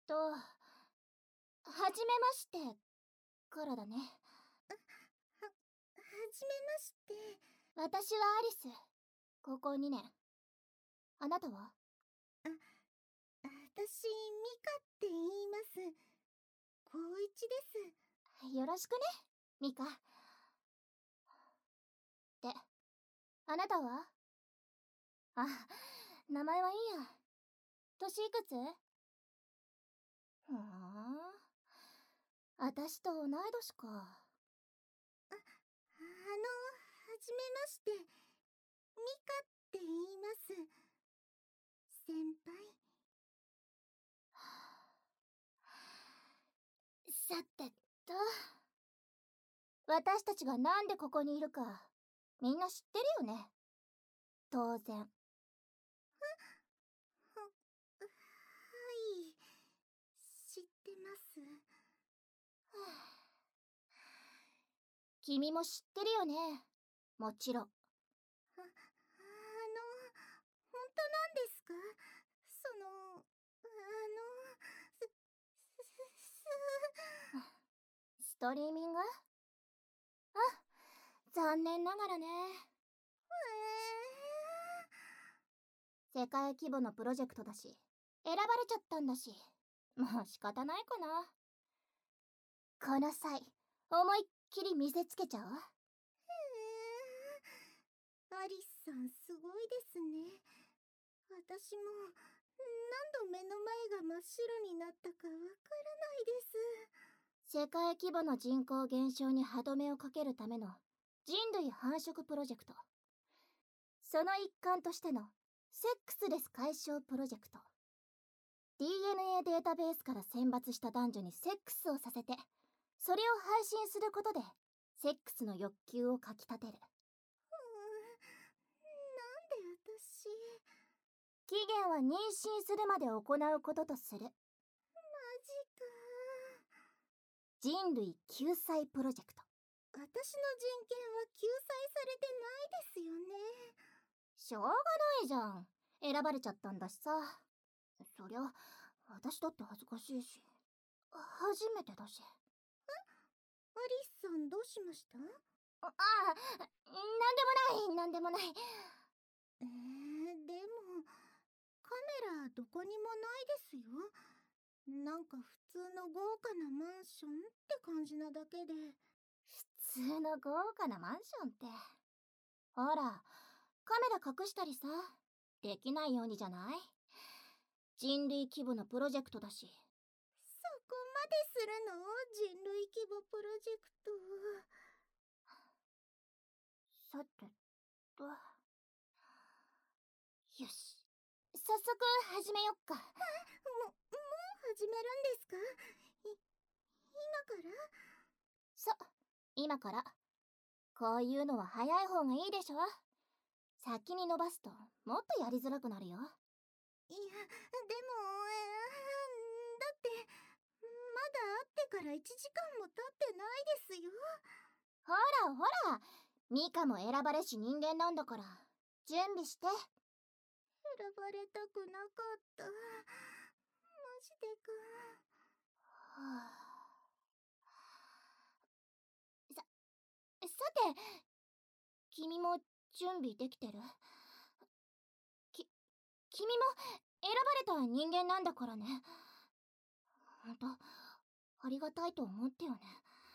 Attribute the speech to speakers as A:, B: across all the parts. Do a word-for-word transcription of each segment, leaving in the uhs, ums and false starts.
A: と、はじめましてからだね。は、
B: はじめまして。
A: 私はアリス。高校にねん。あなたは？
B: あ、私、ミカって言います。高一です。
A: よろしくね、ミカ。で、あなたは？あ、名前はいいや。年いくつ？ふーん。私と同い年か。
B: あ、あの、はじめまして。ミカって言います。先輩。
A: さてと、私たちがなんでここにいるか、みんな知ってるよね。当然。は、は、
B: はい。知ってます。
A: 君も知ってるよね。もちろん。
B: あ、あの、本当なんですか？その、あの、す、す、
A: ストリーミング？あ、残念ながらね。
B: えー、
A: 世界規模のプロジェクトだし、選ばれちゃったんだし、もう仕方ないかな。この際、思いっきり見せつけちゃおう。へ
B: えー、アリスさんすごいですね。私も何度目の前が真っ白になったかわからないです。
A: 世界規模の人口減少に歯止めをかけるための人類繁殖プロジェクト。その一環としてのセックスレス解消プロジェクト。 ディーエヌエー データベースから選抜した男女にセックスをさせて、それを配信することでセックスの欲求をかきたてる。うーん、
B: なんで私？
A: 期限は妊娠するまで行うこととする。マ
B: ジか。
A: 人類救済プロジェクト。
B: 私の人権は救済されてないですよね。
A: しょうがないじゃん。選ばれちゃったんだしさ。そりゃ私だって恥ずかしいし、初めてだし。
B: え？アリスさんどうしました？
A: ああ、なんでもない、なんでもない。
B: えー、でもカメラどこにもないですよ。なんか普通の豪華なマンションって感じなだけで。
A: 普通の豪華なマンションって、ほらカメラ隠したりさ、できないようにじゃない？人類規模のプロジェクトだし。
B: そこまでするの？人類規模プロジェクト。
A: さてと、よし、早速始めよっか。
B: も、もう始めるんですか？い、今から？
A: そ、今から。こういうのは早い方がいいでしょ。先に伸ばすともっとやりづらくなるよ。
B: いや、でも、えー、だって、まだ会ってからいちじかんも経ってないですよ。
A: ほらほら、ミカも選ばれし人間なんだから、準備して。
B: 選ばれたくなかった。マジでか。
A: はあ、さ、さて、君も準備できてる？き、君も選ばれた人間なんだからね。ほんと、ありがたいと思ってよね。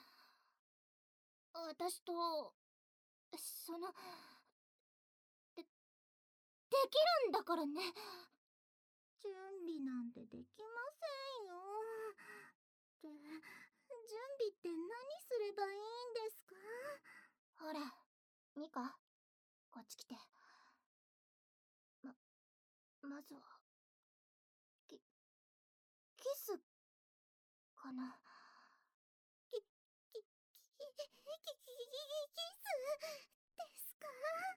A: 私と、その、で、できるんだからね。
B: 準備なんてできませんよ。って、準備って何すればいいんですか？
A: ほら、ミカ、こっち来て。ま、まずは、キ、キス、かな。
B: き、き、き、き、き、き、キスですか？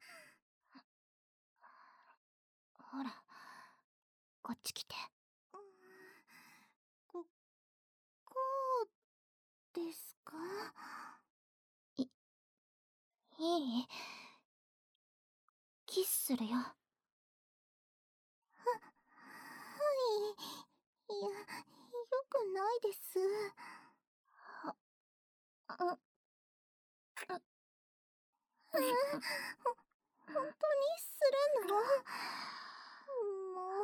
A: ほら、こっち来て。
B: うーん、こ、こうですか？
A: い、いい？キスするよ。は、
B: はい。いや、よ本当にするの？も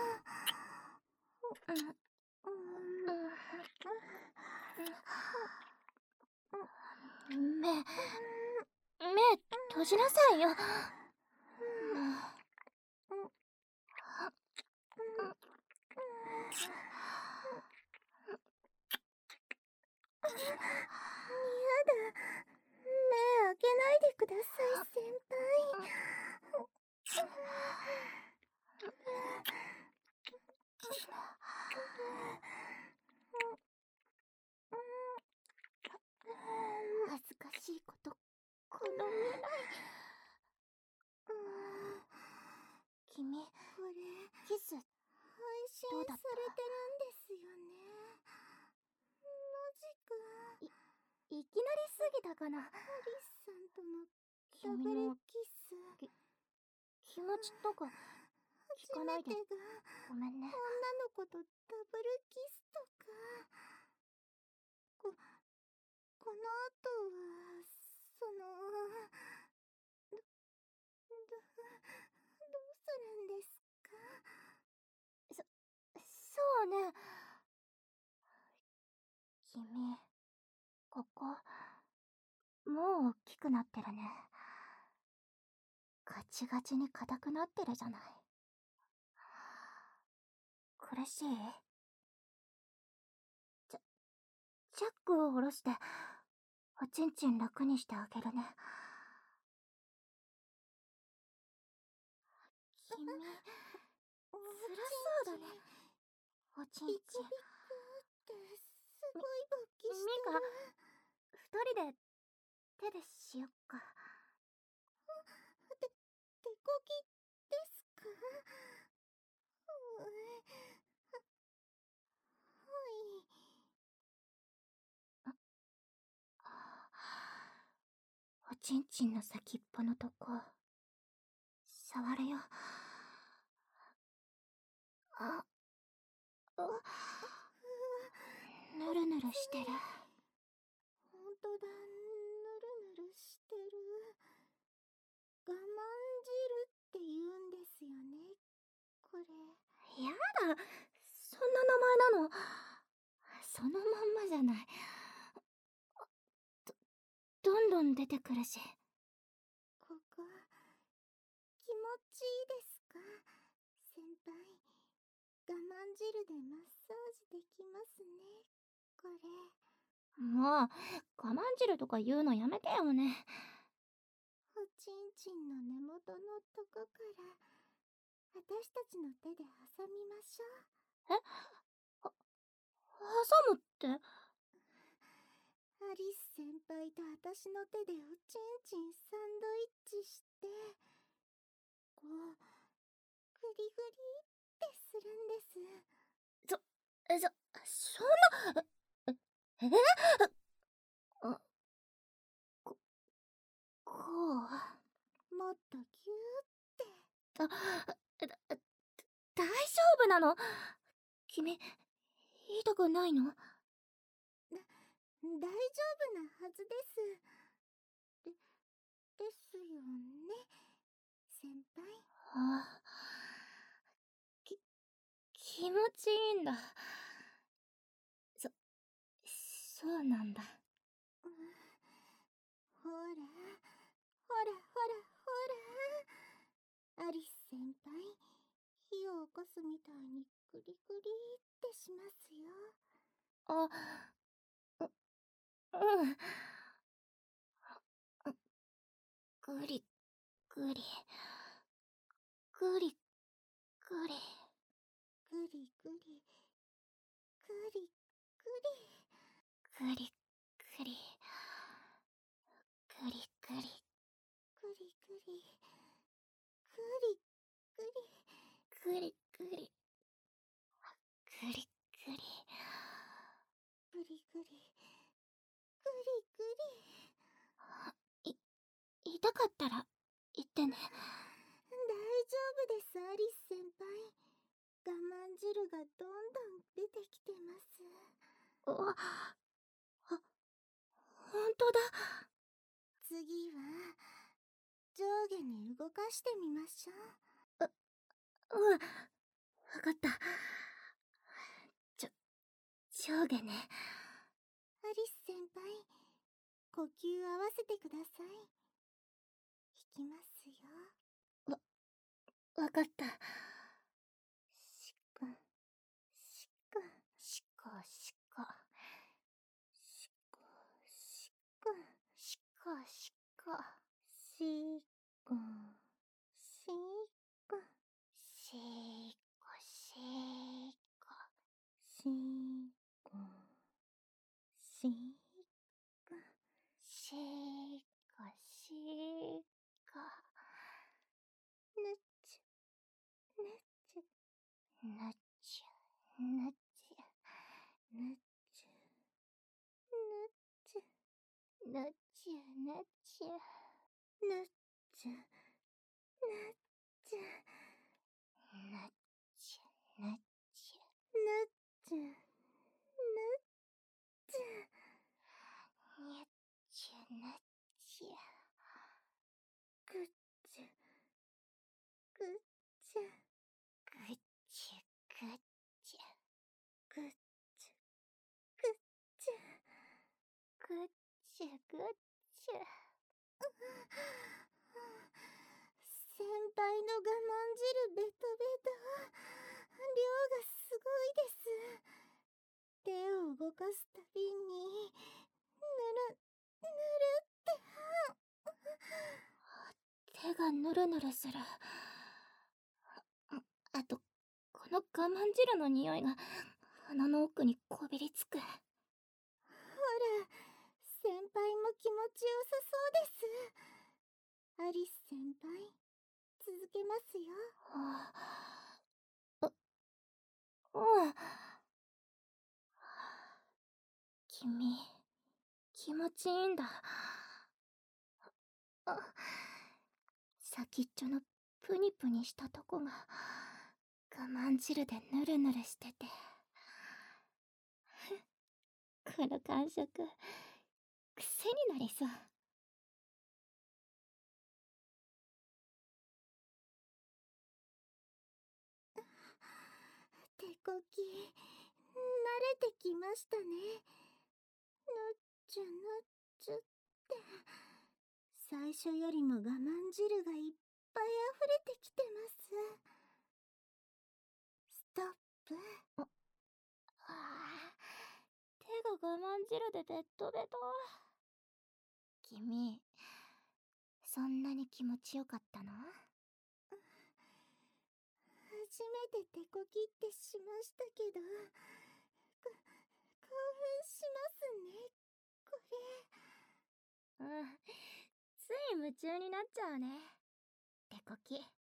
A: う。目、目閉じなさいよ。もう。
B: やだ。目開けないでください、先輩。恥ずかしいこと、この未来。
A: 君、
B: これ、
A: キス、
B: 配信されてるんですよね。マジか。
A: い、いきなりすぎたかな。
B: アリスさんとのダブルキス。
A: 気持ちとか聞かないで。
B: 初めてが
A: ごめんね。
B: 女の子とダブルキスとか。こ、この後は、その、ど、ど、どうするんですか？
A: そ、そうね。君、ここ、もう大きくなってるね。ガチガチに硬くなってるじゃない。苦しい？チャ、チャックを下ろして、おちんちん楽にしてあげるね。君、辛そうだね。おちんちん。
B: ビクビクってすごい勃起してる。
A: ミカ、二人で手でしよっか。
B: て、手こぎですか？うは、はい。
A: おちんちんの先っぽのとこ、触るよ。あ、う、ぬるぬるしてる。
B: ほんとだ、ぬるぬるしてる。我慢汁って言うんですよね、これ。
A: やだ、そんな名前なの？そのまんまじゃない。ど、どんどん出てくるし。
B: ここ、気持ちいいですか？先輩、我慢汁でマッサージできますね、これ。
A: もう、我慢汁とか言うのやめてよね。
B: おちんちんの根元のとこから、私たちの手で挟みましょう。
A: え？は、挟むって？
B: アリス先輩と私の手でおちんちんサンドイッチして、こう、グリグリってするんです。
A: そ、え、そ、そんな、え、えあ、こ、こう。
B: もっとギューって。
A: あ、だ、大丈夫なの？君、痛くないの？
B: な、大丈夫なはずです。で、ですよね、先輩。
A: ああ、き、気持ちいいんだ。そ、そうなんだ。
B: うん、ほら、ほらほらほら。アリス先輩、火を起こすみたいにグリグリってしますよ。
A: あ、う、うん。ぐり、ぐり。ぐり、ぐり。
B: グリグリ、グリグリ。
A: ぐり、ぐり。ぐり、ぐり。
B: グリグリ、グリグリ。
A: ぐり、ぐり。ぐり、ぐり。
B: グリグリ、グリグ
A: リ。い、痛かったら言ってね。
B: 大丈夫です、アリス先輩。我慢汁がどんどん出てきてます。
A: あ、あ、ほんとだ。
B: 次は、 上下に動かしてみましょう。
A: うん、わかった。ちょ、上下ね。
B: アリス先輩、呼吸合わせてください。引きますよ。
A: わ、わかった。
B: しこ、しこ、
A: しこしこ。
B: しこ、しこ、
A: しこしこ。
B: しこ、しこ、
A: しこしこ。
B: しこ、しこ、
A: しこしこ。
B: ぬっちゅ、ぬっちゅ、
A: ぬっちゅ、ぬっちゅ。
B: ぬっちゅ、ぬっちゅ、
A: ぬっちゅ、ぬっちゅ。
B: ぬっちゅ、ぬっちゅ、
A: ぬっちゅ、ぬっちゅ。
B: ぬっちゅ、ぬっちゅ。
A: にゅっちゅ、ぬっちゅ。
B: ぐっちゅ、ぐっちゅ、
A: ぐっちゅ、ぐっちゅ。
B: ぐっちゅ、ぐっちゅ。
A: ぐっちゅ、ぐっちゅ。
B: 先輩の我慢汁ベトベト。量がすごいです。手を動かすたびに、ぬる、ぬるって
A: 手がぬるぬるする。あと、この我慢汁の匂いが鼻の奥にこびりつく。
B: ほら、先輩も気持ちよさそうです。アリス先輩、続けますよ。
A: はあ、う、うん。君、気持ちいいんだ。あ、先っちょのプニプニしたとこが我慢汁でぬるぬるしてて。この感触、癖になりそう。
B: 手こき、慣れてきましたね。ぬっちゅぬっちゅって。最初よりも我慢汁がいっぱい溢れてきてます。ストップ。
A: ああ、手が我慢汁でベッドベト。君、そんなに気持ちよかったの？
B: 初めて手こきってしましたけど、こ、興奮しますね、こ
A: れ。うん、つい夢中になっちゃうね。手こき。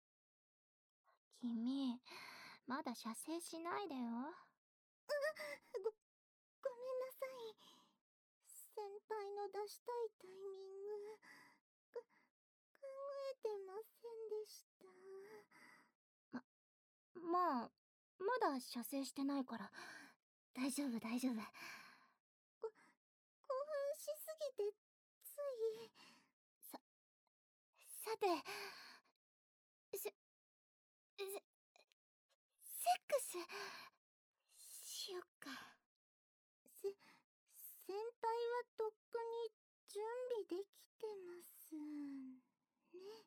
A: 君、まだ射精しないでよ。
B: ご、ごめんなさい。先輩の出したいタイミング、か、考えてませんでした。
A: ま、まあ、まだ射精してないから、大丈夫大丈夫。
B: こ、興奮しすぎて、つい。
A: さ、さて、せ、せ、セックス、しよっか。
B: せ、先輩はとっくに準備できてますね。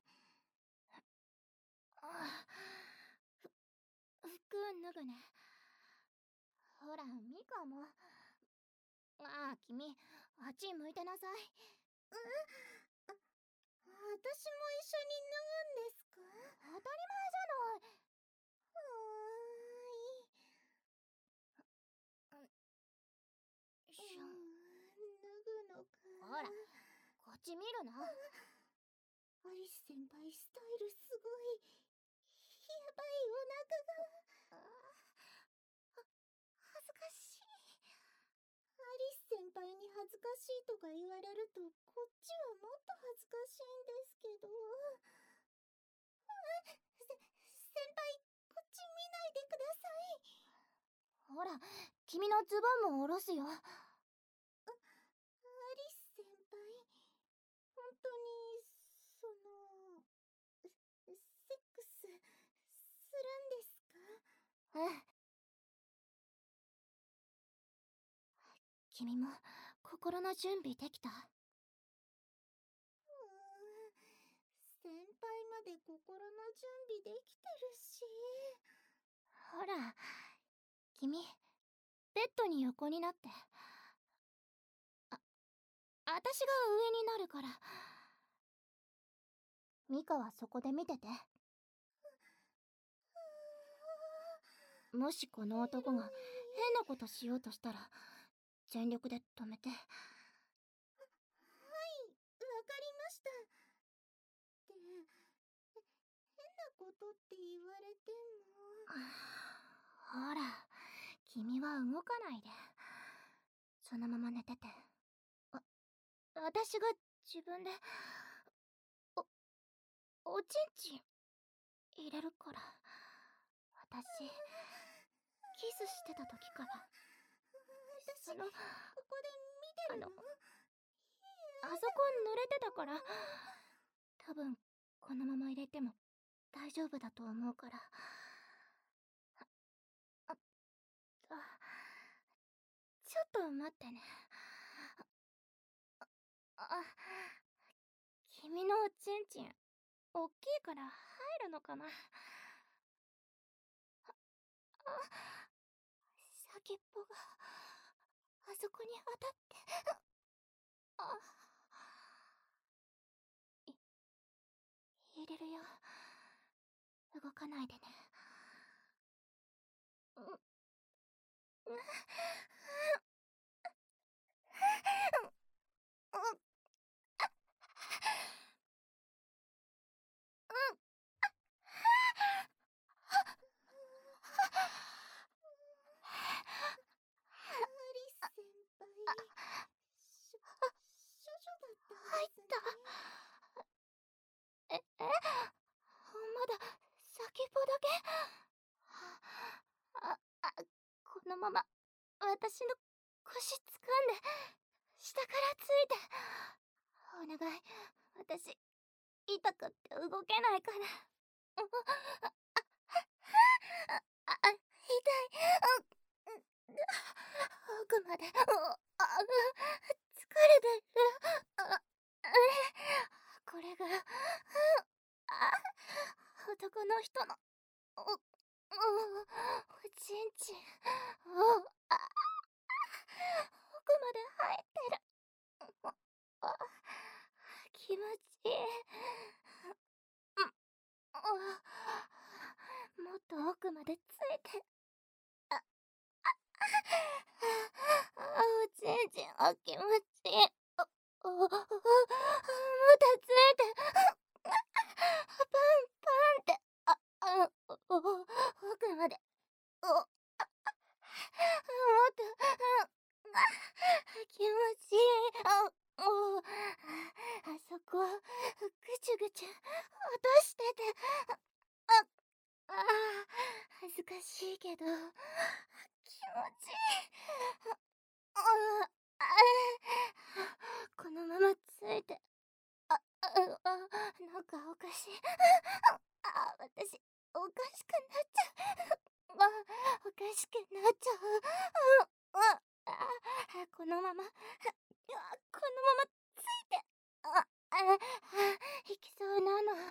A: ああ、ふ、服脱ぐね。ほら、ミカも。ああ、君、あっち向いてなさい。
B: うん、あ、私も一緒に脱ぐんですか？
A: 当たり前じゃない。
B: はーい。
A: しょん。
B: 脱ぐのか。
A: ほら、こっち見るな。
B: アリス先輩スタイルすごい。やばい、お腹が。は、恥ずかしい。アリス先輩に恥ずかしいとか言われると、こっちはもっと恥ずかしいんですけど。せ、先輩、こっち見ないでください。
A: ほら、君のズボンも下ろすよ。
B: あ、アリス先輩、本当に、その。
A: うん。君も心の準備できた？
B: うーん、先輩まで心の準備できてるし。
A: ほら、君、ベッドに横になって。あ、私が上になるから。ミカはそこで見てて。もしこの男が変なことしようとしたら、全力で止めて。はい、
B: わかりました。で、変なことって言われても。
A: ほら、君は動かないで。そのまま寝てて。あ、私が自分で、お、おちんちん入れるから。私、キスしてた時から。
B: 私、
A: その、
B: ここで見てるの？
A: あそこ濡れてたから。多分、このまま入れても大丈夫だと思うから。あ、あ、ちょっと待ってね。あ、君のおちんちん、おっきいから入るのかな。あ、先っぽがあそこに当たって。あ、い、入れるよ。動かないでね。う、う、
B: アリス先輩、しょ、処女だったん
A: 入っ
B: ですね。
A: た。え、え、まだ先っぽだけ。あ、あ、このまま私の腰掴んで下からついて。お願い、私痛くって動けないから。あ、あ、あ、痛い。奥まで、あ、疲れてる。あ、これが、あ、男の人の、お、お、おちんちん、お、あ、奥まで入ってる。あ、気持ちいい。もっと奥までついて。あ、あ、あ、おちんちんが気持ちいい。お、お、まだついて。パンパンって。あ、あ、お、奥まで。お、もっと、気持ちいい。あ、お、あそこ、ぐちゅぐちゅ落としてて。あ、あ、恥ずかしいけど、気持ちいい。あ、あ、このままついて。あ、あ、あ、なんかおかしい。あ、私、おかしくなっちゃう。あ、おかしくなっちゃう。あ、あ、このまま、このままついて。あ、あ、引きそうなの。あ、あ、もう、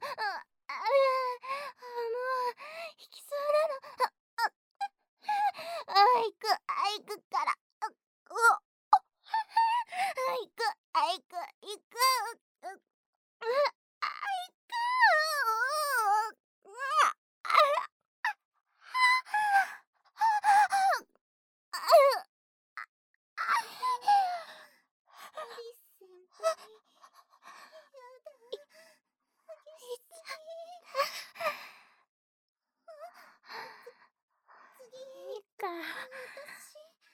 A: 引きそうなの。あ、あ、あ、行く、あ、行くから。あ、うお、あ、行く、あ、行く、行く。う、う、あ、行く。う、あ、あ、
B: アリス先輩、やだ、激しすぎ。つ、次、
A: いいか。
B: 私、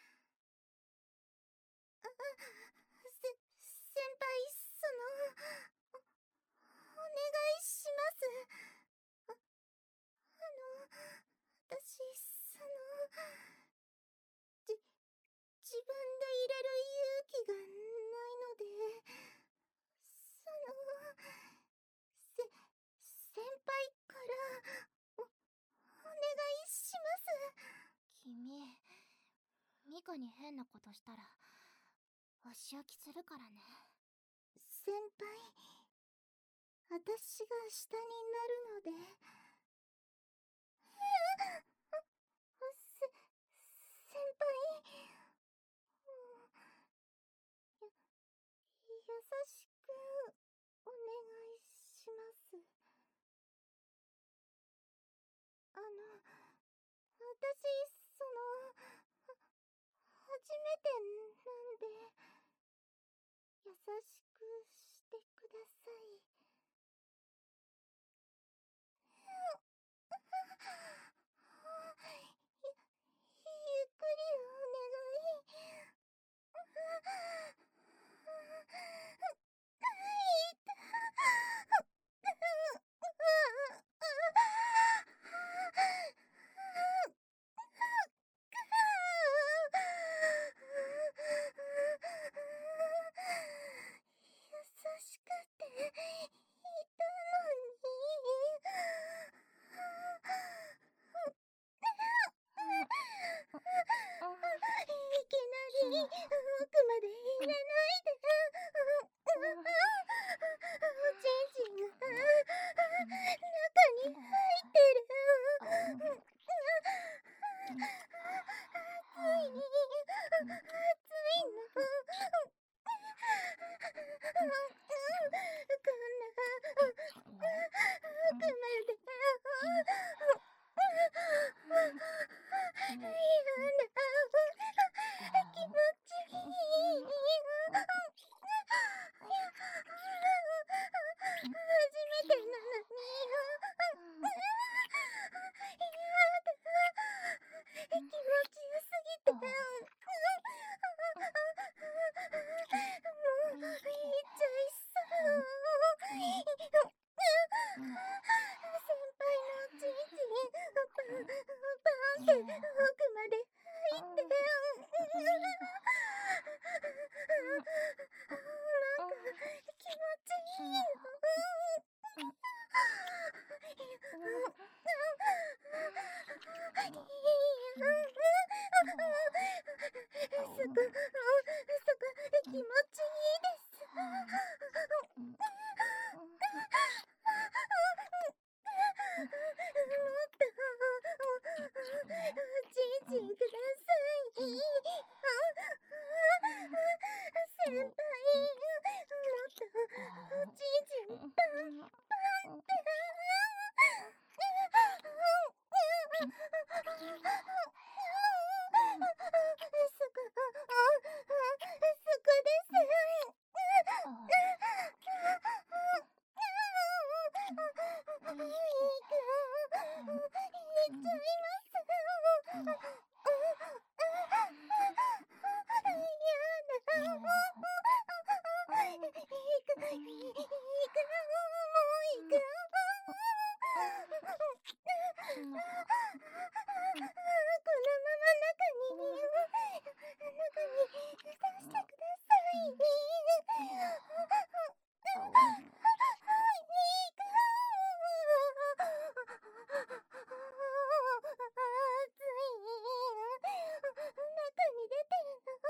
B: あ、せ、先輩、その、お願いします。あ、あの、私、その、じ、自分で入れる勇気がないので、その、せ、先輩から、お、お願いします。
A: 君、ミカに変なことしたらお仕置きするからね。
B: 先輩、私が下になるので。せ、先輩、や、優しくお願いします。あの、私、その、は、初めてなんで、優しくしてください。ゆ、ゆっくりお願い。優しくていたのに。いきなり奥まで入れないで。おちんちんが中に入ってる。熱い、熱いの。こんな奥まで。嫌な、気持ちいい。初めてなのに。やだ、気持ちよすぎて。もう言っちゃいそう。先輩のおちんちん、パン、パンって奥まで入って。なんか気持ちいいの。そこ、そこ、気持ちいいです。もっと、おちんちんください。先輩、もっと、おちんちん、パン、パンって。そこ、そこです。いいか、言っちゃいます。やだ。いいか、いいか、もういいか。このまま中に、中に出してください。いいか。熱い。中に出てるの。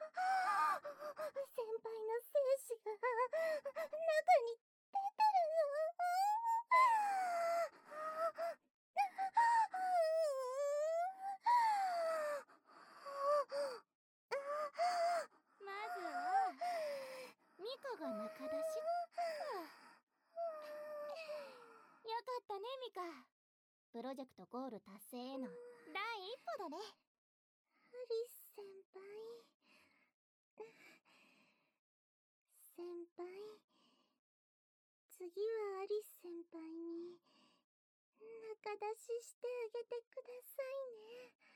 B: 先輩の精子が中に出てるの。
A: まずはミカが中出しっと。よかったねミカ。プロジェクトゴール達成への第一歩だね。
B: アリス先輩、先輩、次はアリス先輩に中出ししてあげてくださいね。